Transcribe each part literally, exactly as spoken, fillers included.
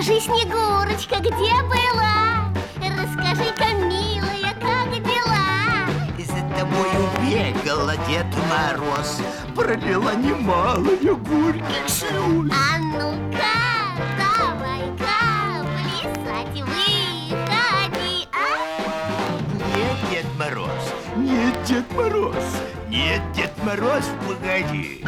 Скажи, Снегурочка, где была? Расскажи-ка, милая, как дела? За тобою бегала Дед Мороз, пролила немало горьких слез. А ну-ка, давай-ка плясать выходи, а? Нет, Дед Мороз, нет, Дед Мороз, нет, Дед Мороз, погоди.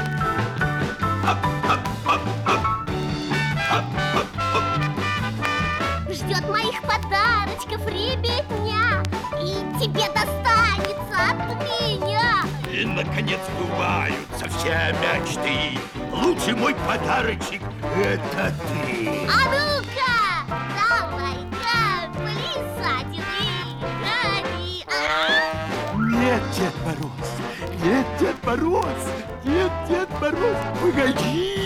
Ждет моих подарочков ребятня, и тебе достанется от меня. И, наконец, сбываются все мечты. Лучший мой подарочек – это ты. А ну-ка, давай-ка плясать выходи, а? Нет, Дед Мороз, нет, Дед Мороз, нет, Дед Мороз, погоди.